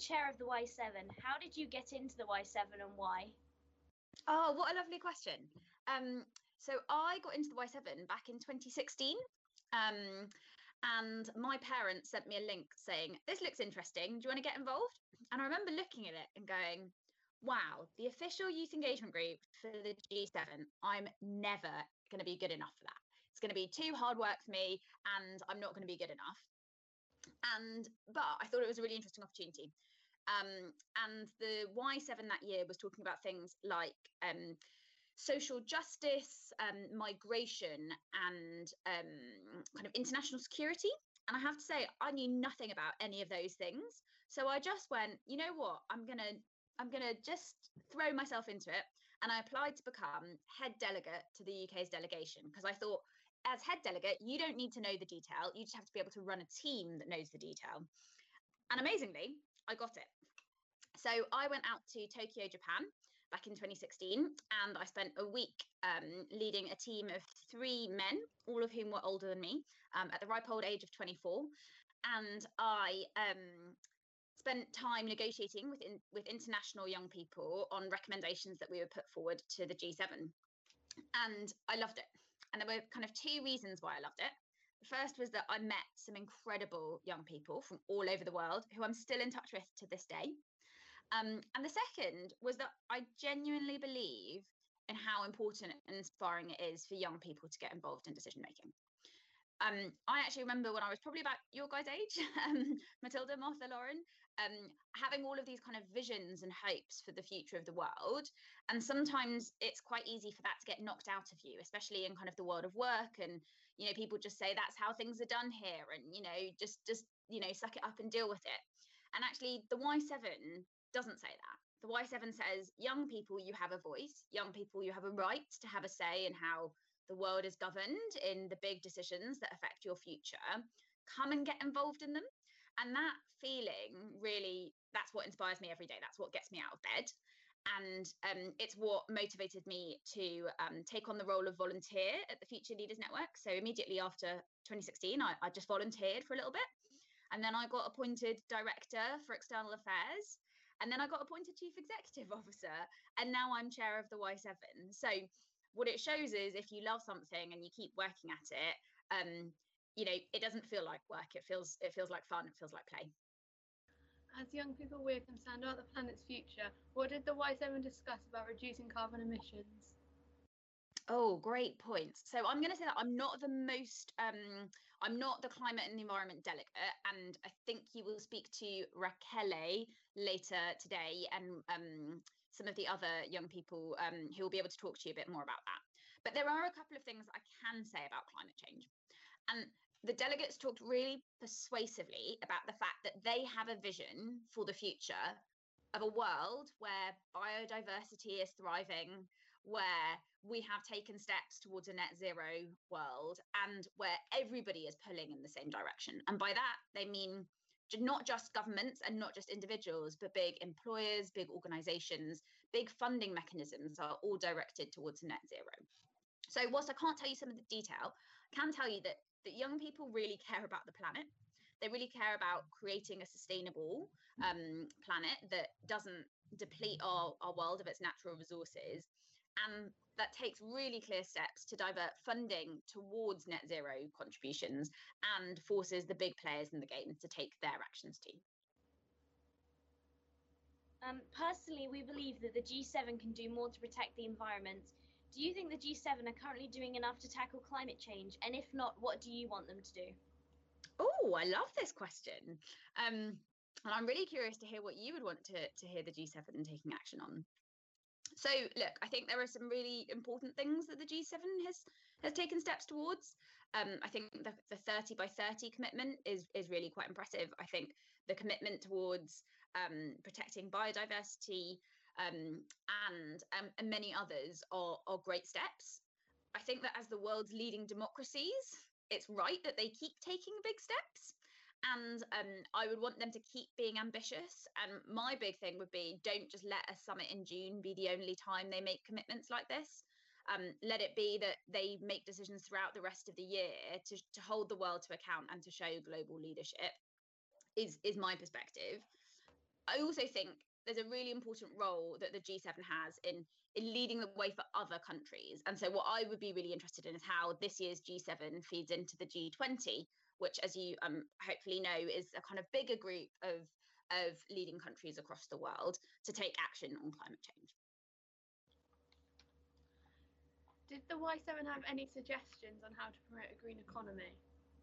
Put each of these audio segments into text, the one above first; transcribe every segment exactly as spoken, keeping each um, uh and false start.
chair of the Y seven. How did you get into the Y seven and why? Oh, what a lovely question. Um, so I got into the Y seven back in twenty sixteen. Um, and my parents sent me a link saying, this looks interesting. Do you want to get involved? And I remember looking at it and going, wow, the official youth engagement group for the G seven, I'm never going to be good enough for that. It's going to be too hard work for me and I'm not going to be good enough. And, but I thought it was a really interesting opportunity. Um, and the Y seven that year was talking about things like um, social justice, um, migration, and um, kind of international security. And I have to say, I knew nothing about any of those things. So I just went, you know what, I'm gonna, I'm gonna just throw myself into it. And I applied to become head delegate to the U K's delegation because I thought, as head delegate, you don't need to know the detail. You just have to be able to run a team that knows the detail. And amazingly, I got it. So I went out to Tokyo, Japan back in twenty sixteen, and I spent a week um, leading a team of three men, all of whom were older than me, um, at the ripe old age of twenty-four. And I um, spent time negotiating with, in, with international young people on recommendations that we would put forward to the G seven. And I loved it. And there were kind of two reasons why I loved it. The first was that I met some incredible young people from all over the world who I'm still in touch with to this day. Um, and the second was that I genuinely believe in how important and inspiring it is for young people to get involved in decision making. Um, I actually remember when I was probably about your guys' age, um, Matilda, Martha, Lauren, um, having all of these kind of visions and hopes for the future of the world. And sometimes it's quite easy for that to get knocked out of you, especially in kind of the world of work. And, you know, people just say that's how things are done here. And, you know, just, just, you know, suck it up and deal with it. And actually the Y seven doesn't say that. The Y seven says, young people, you have a voice. Young people, you have a right to have a say in how the world is governed, in the big decisions that affect your future. Come and get involved in them. And that feeling really, that's what inspires me every day. That's what gets me out of bed. And um, it's what motivated me to um, take on the role of volunteer at the Future Leaders Network. So immediately after twenty sixteen, I, I just volunteered for a little bit. And then I got appointed director for external affairs. And then I got appointed chief executive officer. And now I'm chair of the Y seven. So what it shows is if you love something and you keep working at it, um, you know, it doesn't feel like work. It feels it feels like fun. It feels like play. As young people, we're concerned about the planet's future. What did the Y seven discuss about reducing carbon emissions? Oh, great points. So I'm going to say that I'm not the most, um, I'm not the climate and the environment delegate. And I think you will speak to Raquel later today and um, some of the other young people um, who will be able to talk to you a bit more about that. But there are a couple of things I can say about climate change. And the delegates talked really persuasively about the fact that they have a vision for the future of a world where biodiversity is thriving, where we have taken steps towards a net zero world, and where everybody is pulling in the same direction. And by that, they mean not just governments and not just individuals, but big employers, big organizations, big funding mechanisms are all directed towards net zero. So whilst I can't tell you some of the detail, I can tell you that, that young people really care about the planet. They really care about creating a sustainable um, planet that doesn't deplete our, our world of its natural resources. And that takes really clear steps to divert funding towards net zero contributions and forces the big players in the game to take their actions too. Um, personally, we believe that the G seven can do more to protect the environment. Do you think the G seven are currently doing enough to tackle climate change? And if not, what do you want them to do? Oh, I love this question. Um, and I'm really curious to hear what you would want to, to hear the G seven taking action on. So, look, I think there are some really important things that the G seven has has taken steps towards. Um, I think the, the thirty by thirty commitment is, is really quite impressive. I think the commitment towards um, protecting biodiversity um, and, um, and many others are, are great steps. I think that as the world's leading democracies, it's right that they keep taking big steps. And um, I would want them to keep being ambitious. And my big thing would be, don't just let a summit in June be the only time they make commitments like this. Um, let it be that they make decisions throughout the rest of the year to, to hold the world to account and to show global leadership is, is my perspective. I also think there's a really important role that the G seven has in in leading the way for other countries. And so what I would be really interested in is how this year's G seven feeds into the G twenty, which, as you um, hopefully know, is a kind of bigger group of, of leading countries across the world to take action on climate change. Did the Y seven have any suggestions on how to promote a green economy?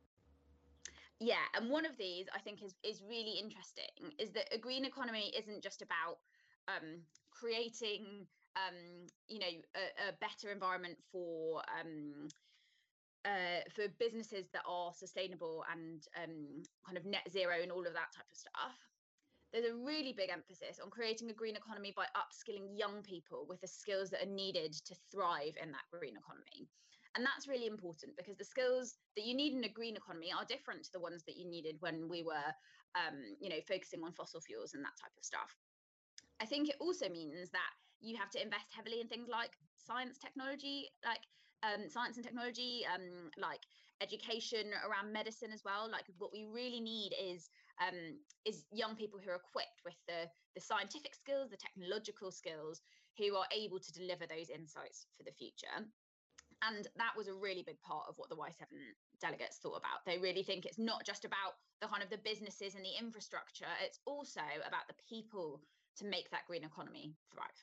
Yeah, and one of these I think is is really interesting, is that a green economy isn't just about um, creating um, you know a, a better environment for um, uh, for businesses that are sustainable and um, kind of net zero and all of that type of stuff. There's a really big emphasis on creating a green economy by upskilling young people with the skills that are needed to thrive in that green economy. And that's really important because the skills that you need in a green economy are different to the ones that you needed when we were, um, you know, focusing on fossil fuels and that type of stuff. I think it also means that you have to invest heavily in things like science, technology, like um, science and technology, um, like education around medicine as well. Like what we really need is um, is young people who are equipped with the the scientific skills, the technological skills, who are able to deliver those insights for the future. And that was a really big part of what the Y seven delegates thought about. They really think it's not just about the kind of the businesses and the infrastructure, it's also about the people to make that green economy thrive.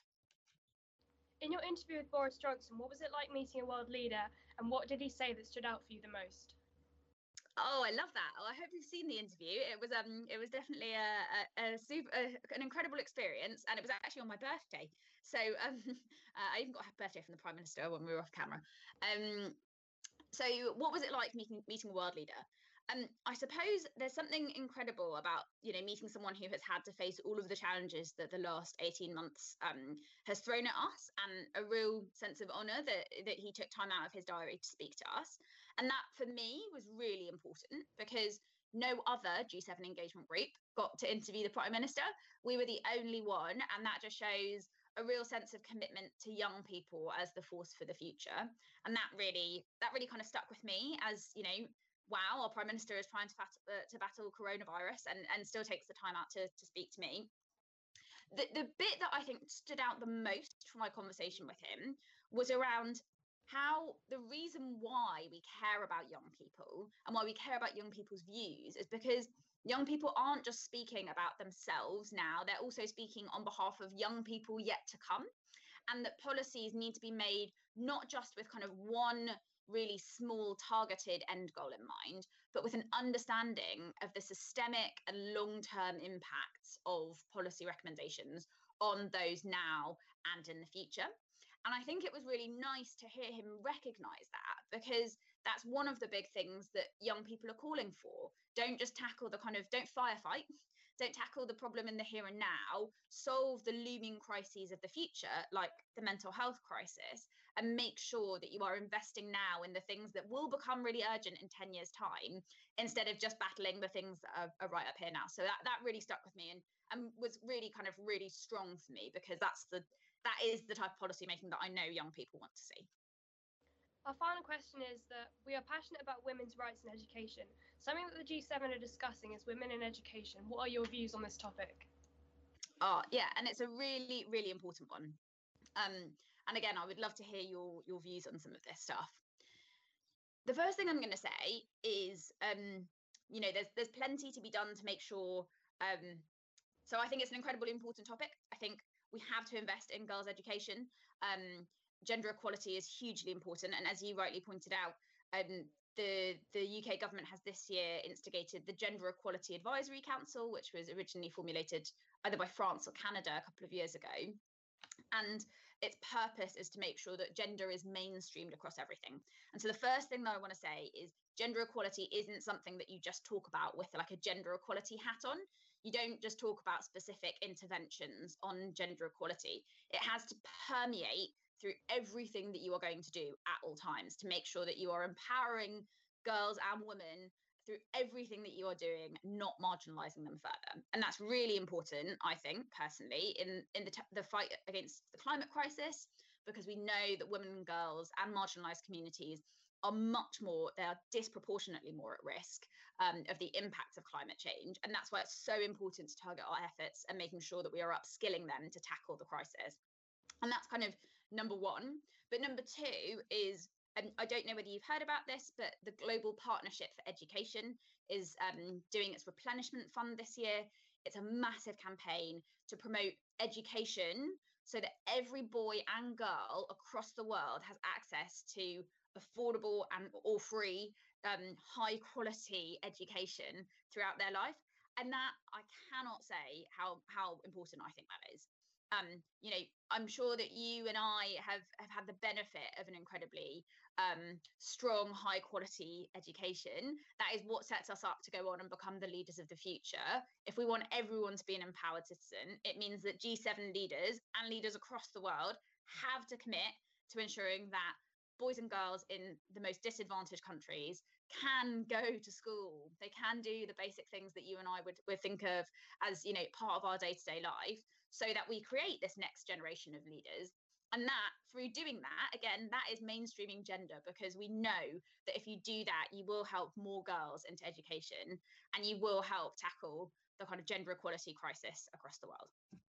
In your interview with Boris Johnson, what was it like meeting a world leader, and what did he say that stood out for you the most? Oh, I love that. Oh, I hope you've seen the interview. It was um, it was definitely a, a, a super, a, an incredible experience, and it was actually on my birthday. So um, uh, I even got a birthday from the Prime Minister when we were off camera. Um, so what was it like meeting meeting a world leader? Um, I suppose there's something incredible about, you know, meeting someone who has had to face all of the challenges that the last eighteen months um, has thrown at us, and a real sense of honour that that he took time out of his diary to speak to us. And that for me was really important because no other G seven engagement group got to interview the Prime Minister. We were the only one, and that just shows a real sense of commitment to young people as the force for the future. And that really that really kind of stuck with me as, you know, wow, our Prime Minister is trying to, bat- uh, to battle coronavirus and, and still takes the time out to, to speak to me. The, the bit that I think stood out the most from my conversation with him was around how the reason why we care about young people and why we care about young people's views is because young people aren't just speaking about themselves now, they're also speaking on behalf of young people yet to come. And that policies need to be made not just with kind of one really small targeted end goal in mind, but with an understanding of the systemic and long-term impacts of policy recommendations on those now and in the future. And I think it was really nice to hear him recognise that, because that's one of the big things that young people are calling for. Don't just tackle the kind of, don't firefight, don't tackle the problem in the here and now, solve the looming crises of the future, like the mental health crisis, and make sure that you are investing now in the things that will become really urgent in ten years' time, instead of just battling the things that are, are right up here now. So that, that really stuck with me and, and was really kind of really strong for me, because that's the that is the type of policy making that I know young people want to see. Our final question is that we are passionate about women's rights in education. Something that the G seven are discussing is women in education. What are your views on this topic? Oh, yeah, and it's a really, really important one. Um, and again, I would love to hear your, your views on some of this stuff. The first thing I'm going to say is, um, you know, there's there's plenty to be done to make sure. Um, so I think it's an incredibly important topic. I think we have to invest in girls' education. Um, gender equality is hugely important. And as you rightly pointed out, um, the, the U K government has this year instigated the Gender Equality Advisory Council, which was originally formulated either by France or Canada a couple of years ago. And its purpose is to make sure that gender is mainstreamed across everything. And so the first thing that I want to say is gender equality isn't something that you just talk about with like a gender equality hat on. You don't just talk about specific interventions on gender equality. It has to permeate through everything that you are going to do at all times to make sure that you are empowering girls and women through everything that you are doing, not marginalizing them further. And that's really important, I think, personally, in, in the, the fight against the climate crisis, because we know that women and girls and marginalized communities are much more, they are disproportionately more at risk um, of the impacts of climate change. And that's why it's so important to target our efforts and making sure that we are upskilling them to tackle the crisis. And that's kind of number one. But number two is, and I don't know whether you've heard about this, but the Global Partnership for Education is um, doing its replenishment fund this year. It's a massive campaign to promote education so that every boy and girl across the world has access to affordable and or free, um, high quality education throughout their life. And that, I cannot say how, how important I think that is. Um, you know, I'm sure that you and I have, have had the benefit of an incredibly um, strong, high quality education. That is what sets us up to go on and become the leaders of the future. If we want everyone to be an empowered citizen, it means that G seven leaders and leaders across the world have to commit to ensuring that boys and girls in the most disadvantaged countries can go to school. They can do the basic things that you and I would, would think of as, you know, part of our day-to-day life, so that we create this next generation of leaders. And that, through doing that, again, that is mainstreaming gender, because we know that if you do that, you will help more girls into education and you will help tackle the kind of gender equality crisis across the world.